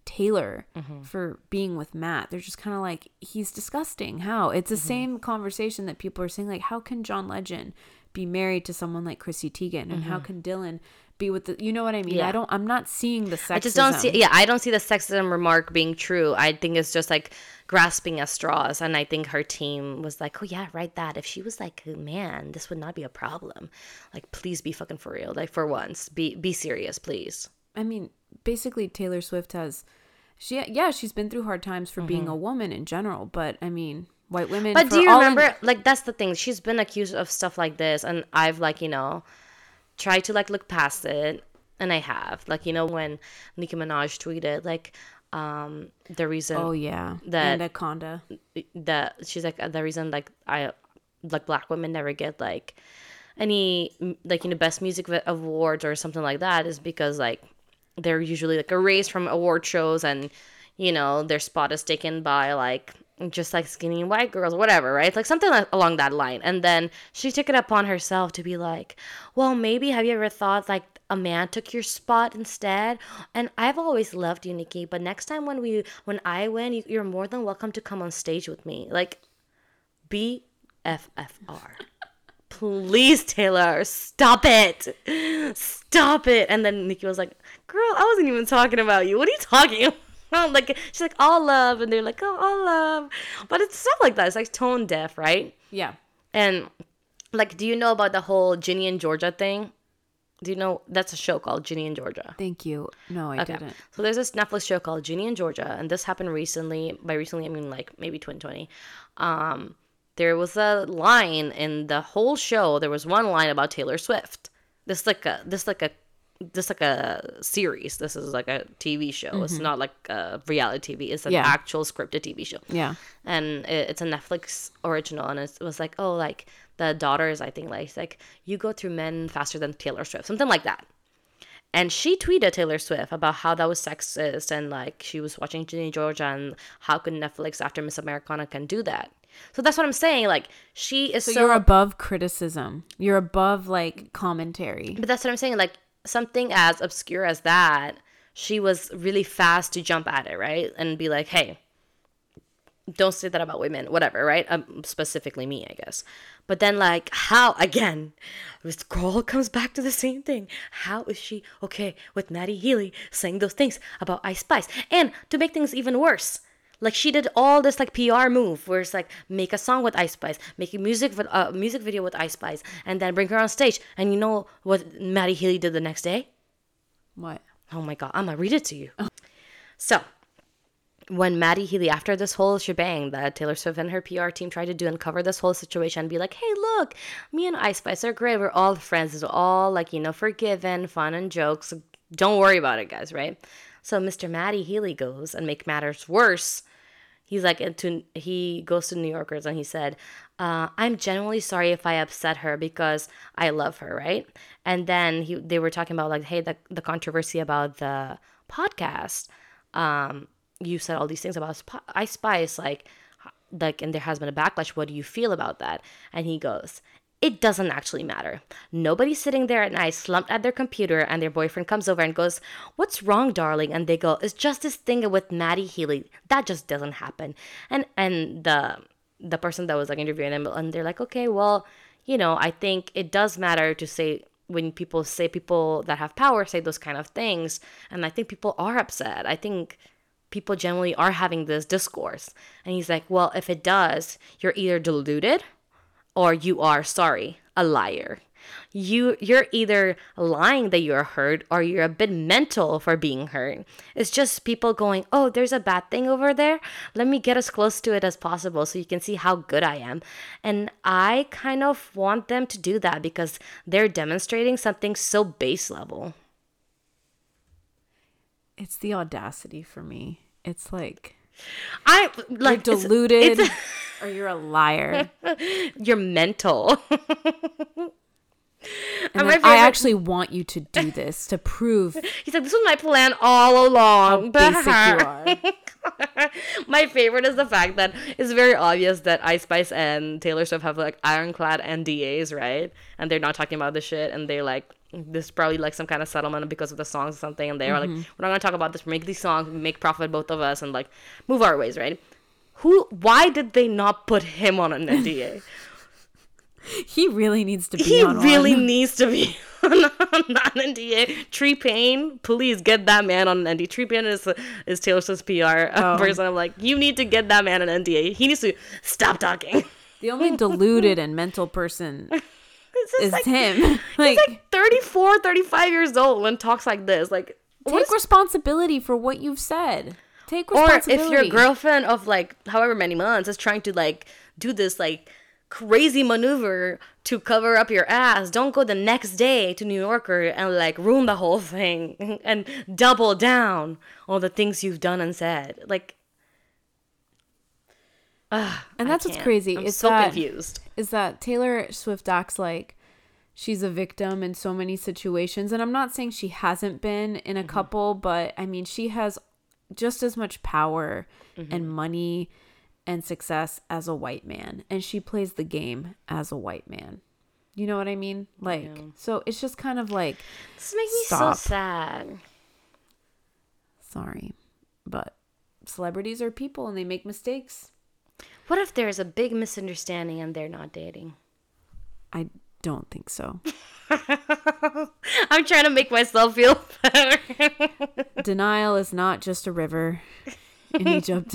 [SPEAKER 2] Taylor mm-hmm. for being with Matt. They're just kind of like, he's disgusting. How? It's the mm-hmm. same conversation that people are saying, like, how can John Legend be married to someone like Chrissy Teigen? And mm-hmm. how can Dylan be with the, you know what I mean? Yeah. I don't, I'm not seeing the sexism.
[SPEAKER 1] I just don't see, yeah, I don't see the sexism remark being true. I think it's just like grasping at straws. And I think her team was like, oh yeah, write that. If she was like, man, this would not be a problem. Like, please be fucking for real. Like, for once, be, be serious, please.
[SPEAKER 2] I mean, basically Taylor Swift has, she, yeah, she's been through hard times for mm-hmm. being a woman in general, but I mean, white women.
[SPEAKER 1] But do you remember, in- like, that's the thing. She's been accused of stuff like this. And I've like, you know, try to like look past it, and I have, like, you know, when Nicki Minaj tweeted like um the reason
[SPEAKER 2] oh yeah
[SPEAKER 1] that
[SPEAKER 2] Anaconda
[SPEAKER 1] that she's like the reason like I like black women never get like any like, you know, best music awards or something like that is because like they're usually like erased from award shows, and you know their spot is taken by like just like skinny white girls, whatever, right? Like something like along that line. And then she took it upon herself to be like, well, maybe have you ever thought like a man took your spot instead? And I've always loved you, Nicki, but next time when we when I win, you, you're more than welcome to come on stage with me. Like, B F F R. Please, Taylor, stop it. Stop it. And then Nicki was like, girl, I wasn't even talking about you. What are you talking about? Like, she's like, all love, and they're like, oh, all love, but it's stuff like that. It's like tone deaf, right?
[SPEAKER 2] Yeah.
[SPEAKER 1] And like, do you know about the whole Ginny and Georgia thing? Do you know that's a show called Ginny and Georgia?
[SPEAKER 2] Thank you. No, I okay. didn't.
[SPEAKER 1] So there's this Netflix show called Ginny and Georgia, and this happened recently. By recently, I mean like maybe twenty twenty. Um, there was a line in the whole show. There was one line about Taylor Swift. This like a this like a this like a series. This is like a T V show. Mm-hmm. It's not like a reality T V. It's an yeah. actual scripted T V show.
[SPEAKER 2] Yeah.
[SPEAKER 1] And it, it's a Netflix original, and it was like, oh, like the daughters, I think, like like you go through men faster than Taylor Swift, something like that. And she tweeted Taylor Swift about how that was sexist, and like she was watching Ginny and Georgia, and how could Netflix after Miss Americana can do that? So that's what I'm saying. Like, she is so,
[SPEAKER 2] so you're above criticism. You're above like commentary.
[SPEAKER 1] But that's what I'm saying. Like, something as obscure as that, she was really fast to jump at it, right? And be like, hey, don't say that about women, whatever, right? Um, specifically me, I guess. But then, like, how, again, this girl comes back to the same thing. How is she okay with Maddie Healy saying those things about Ice Spice? And to make things even worse, like, she did all this, like, P R move where it's like, make a song with Ice Spice, make a music, with, uh, music video with Ice Spice, and then bring her on stage. And you know what Maddie Healy did the next day?
[SPEAKER 2] What?
[SPEAKER 1] Oh, my God. I'm going to read it to you. Oh. So, when Maddie Healy, after this whole shebang that Taylor Swift and her P R team tried to do and cover this whole situation and be like, hey, look, me and Ice Spice are great. We're all friends. It's all, like, you know, forgiven, fun, and jokes. Don't worry about it, guys, right? So Mister Maddie Healy goes, and make matters worse, he's like, into, he goes to New Yorkers and he said, uh, I'm genuinely sorry if I upset her because I love her, right? And then he, they were talking about, like, hey, the, the controversy about the podcast. Um, you said all these things about Ice Spice, like, like, and there has been a backlash. What do you feel about that? And he goes, it doesn't actually matter. Nobody's sitting there at night slumped at their computer and their boyfriend comes over and goes, what's wrong, darling? And they go, it's just this thing with Maddie Healy. That just doesn't happen. And and the the person that was like interviewing them, and they're like, okay, well, you know, I think it does matter to say, when people say, people that have power say those kind of things. And I think people are upset. I think people generally are having this discourse. And he's like, well, if it does, you're either deluded or you are, sorry, a liar. You, you're either lying that you're hurt or you're a bit mental for being hurt. It's just people going, oh, there's a bad thing over there. Let me get as close to it as possible so you can see how good I am. And I kind of want them to do that because they're demonstrating something so base level.
[SPEAKER 2] It's the audacity for me. It's like...
[SPEAKER 1] I like
[SPEAKER 2] you're deluded it's, it's, or you're a liar.
[SPEAKER 1] You're mental.
[SPEAKER 2] And then I actually want you to do this to prove.
[SPEAKER 1] He said, this was my plan all along.
[SPEAKER 2] How basic you
[SPEAKER 1] are. My favorite is the fact that it's very obvious that Ice Spice and Taylor Swift have like ironclad N D As, right? And they're not talking about the shit, and they're like there's probably like some kind of settlement because of the songs or something, and they were mm-hmm. like, we're not gonna talk about this, make these songs, make profit both of us, and like move our ways, right? Who why did they not put him on an N D A?
[SPEAKER 2] He really needs to be
[SPEAKER 1] he
[SPEAKER 2] on
[SPEAKER 1] really
[SPEAKER 2] one.
[SPEAKER 1] needs to be on an N D A. Tree Payne, please get that man on an N D A. Tree Payne is is Taylor Swift's P R oh. person. I'm like, you need to get that man an N D A. He needs to stop talking.
[SPEAKER 2] The only deluded and mental person is
[SPEAKER 1] like,
[SPEAKER 2] him.
[SPEAKER 1] Like, he's like thirty-four, thirty-five years old and talks like this. Like,
[SPEAKER 2] take is... responsibility for what you've said. Take responsibility.
[SPEAKER 1] Or if your girlfriend of like however many months is trying to like do this like crazy maneuver to cover up your ass, don't go the next day to New Yorker and like ruin the whole thing and double down on the things you've done and said. Like, uh,
[SPEAKER 2] and that's what's crazy.
[SPEAKER 1] I'm
[SPEAKER 2] is
[SPEAKER 1] so
[SPEAKER 2] that,
[SPEAKER 1] confused.
[SPEAKER 2] Is that Taylor Swift acts like she's a victim in so many situations, and I'm not saying she hasn't been in a mm-hmm. couple, but I mean she has just as much power mm-hmm. and money and success as a white man, and she plays the game as a white man. You know what I mean? Like, yeah. So it's just kind of like,
[SPEAKER 1] this makes me stop. so sad.
[SPEAKER 2] Sorry, but celebrities are people and they make mistakes.
[SPEAKER 1] What if there's a big misunderstanding and they're not dating?
[SPEAKER 2] I don't think so.
[SPEAKER 1] I'm trying to make myself feel better.
[SPEAKER 2] Denial is not just a river in Egypt.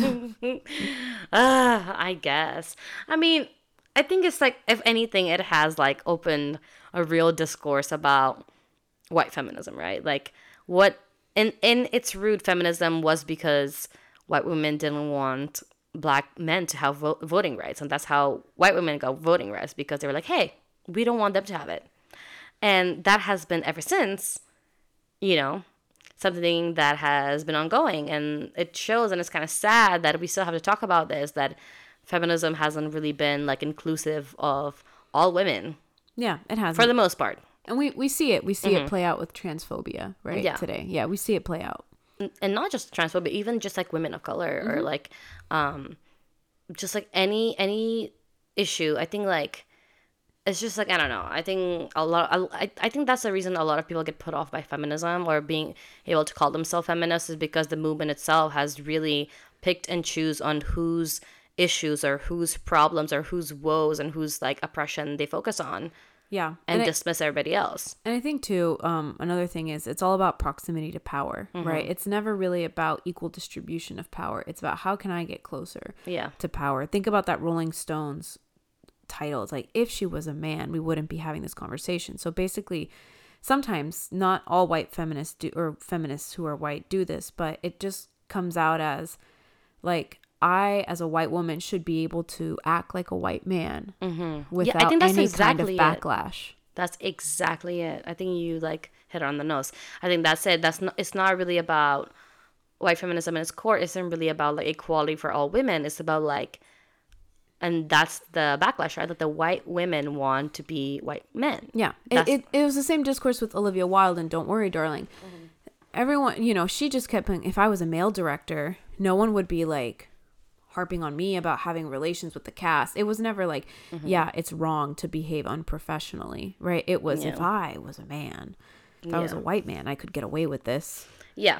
[SPEAKER 1] uh, I guess. I mean, I think it's like, if anything, it has like opened a real discourse about white feminism, right? Like what in in its root, feminism was because white women didn't want black men to have vo- voting rights, and that's how white women got voting rights, because they were like, hey, we don't want them to have it. And that has been ever since, you know, something that has been ongoing. And it shows, and it's kind of sad that we still have to talk about this, that feminism hasn't really been like inclusive of all women.
[SPEAKER 2] Yeah, it hasn't.
[SPEAKER 1] For the most part.
[SPEAKER 2] And we, we see it. We see mm-hmm. it play out with transphobia, right?
[SPEAKER 1] Yeah.
[SPEAKER 2] Today. Yeah, we see it play out.
[SPEAKER 1] And not just transphobia, even just like women of color mm-hmm. or like um, just like any any issue. I think like it's just like, I don't know. I think a lot. I I think that's the reason a lot of people get put off by feminism or being able to call themselves feminists, is because the movement itself has really picked and choose on whose issues or whose problems or whose woes and whose like oppression they focus on.
[SPEAKER 2] Yeah.
[SPEAKER 1] And, and
[SPEAKER 2] dismiss
[SPEAKER 1] I, everybody else.
[SPEAKER 2] And I think too, um, another thing is it's all about proximity to power, mm-hmm. right? It's never really about equal distribution of power. It's about how can I get closer
[SPEAKER 1] yeah.
[SPEAKER 2] to power. Think about that Rolling Stones title. It's like, if she was a man, we wouldn't be having this conversation. So basically, sometimes not all white feminists do, or feminists who are white do this, but it just comes out as like, I, as a white woman, should be able to act like a white man mm-hmm. without yeah, I think that's any exactly kind of backlash.
[SPEAKER 1] It. That's exactly it. I think you like hit it on the nose. I think that's it. That's not. It's not really about white feminism in its core. It isn't really about like equality for all women. It's about like, and that's the backlash, right? That the white women want to be white men.
[SPEAKER 2] Yeah, it, it it was the same discourse with Olivia Wilde and Don't Worry, Darling. Mm-hmm. Everyone, you know, she just kept saying, if I was a male director, no one would be like harping on me about having relations with the cast. It was never like, mm-hmm. yeah, it's wrong to behave unprofessionally, right? It was, yeah. if I was a man, if yeah. I was a white man, I could get away with this.
[SPEAKER 1] Yeah.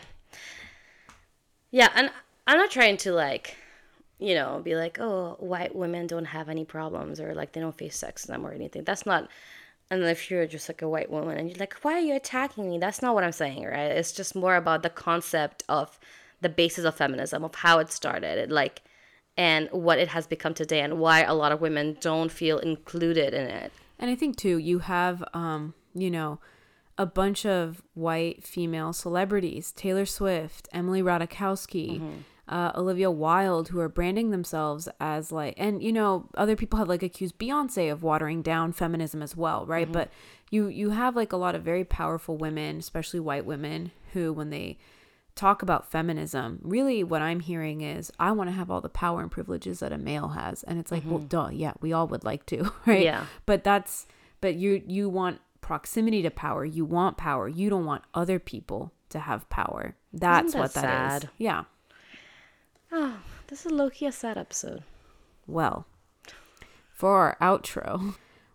[SPEAKER 1] Yeah, and I'm not trying to like, you know, be like, oh, white women don't have any problems or like they don't face sexism or anything. That's not, and if you're just like a white woman and you're like, why are you attacking me? That's not what I'm saying, right? It's just more about the concept of the basis of feminism, of how it started. It like, and what it has become today, and why a lot of women don't feel included in it.
[SPEAKER 2] And I think too, you have, um, you know, a bunch of white female celebrities, Taylor Swift, Emily Ratajkowski, mm-hmm. uh, Olivia Wilde, who are branding themselves as like, and you know, other people have like accused Beyonce of watering down feminism as well, right? Mm-hmm. But you you have like a lot of very powerful women, especially white women, who when they talk about feminism, really what I'm hearing is, I want to have all the power and privileges that a male has. And it's like, mm-hmm. well, duh, yeah, we all would like to, right?
[SPEAKER 1] Yeah.
[SPEAKER 2] But that's, but you, you want proximity to power. You want power. You don't want other people to have power. That's that what that sad? is. Yeah.
[SPEAKER 1] Oh, this is low-key a sad episode.
[SPEAKER 2] Well, for our outro,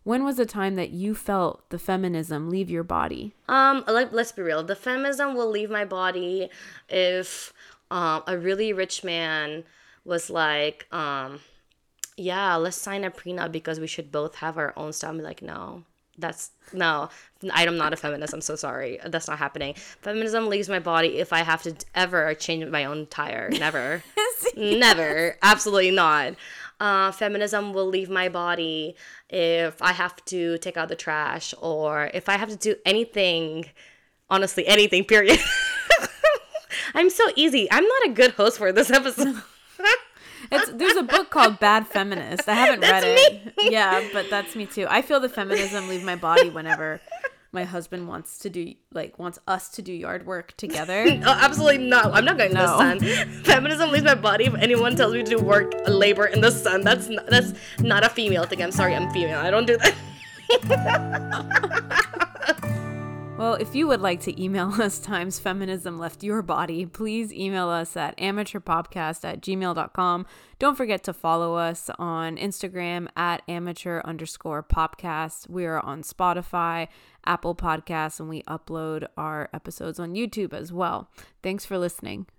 [SPEAKER 2] when was the time that you felt the feminism leave your body?
[SPEAKER 1] Um, like, let's be real. The feminism will leave my body if um, a really rich man was like, um, yeah, let's sign a prenup because we should both have our own stuff. I'm like, no, that's, no, I'm not a feminist. I'm so sorry. That's not happening. Feminism leaves my body if I have to ever change my own tire. Never. Yes. Never. Absolutely not. Uh, feminism will leave my body if I have to take out the trash or if I have to do anything, honestly, anything, period. I'm so easy. I'm not a good host for this episode.
[SPEAKER 2] It's, there's a book called Bad Feminist. I haven't
[SPEAKER 1] That's
[SPEAKER 2] read
[SPEAKER 1] me.
[SPEAKER 2] it. Yeah, but that's me too. I feel the feminism leave my body whenever my husband wants to do, like, wants us to do yard work together.
[SPEAKER 1] Oh, absolutely not. I'm not going
[SPEAKER 2] No.
[SPEAKER 1] to the sun. Feminism leaves my body if anyone tells me to do work, labor in the sun. That's not, that's not a female thing. I'm sorry, I'm female. I don't do that.
[SPEAKER 2] Well, if you would like to email us times feminism left your body, please email us at amateurpopcast at gmail dot com. Don't forget to follow us on Instagram at amateur underscore popcast. We are on Spotify, Apple Podcasts, and we upload our episodes on YouTube as well. Thanks for listening.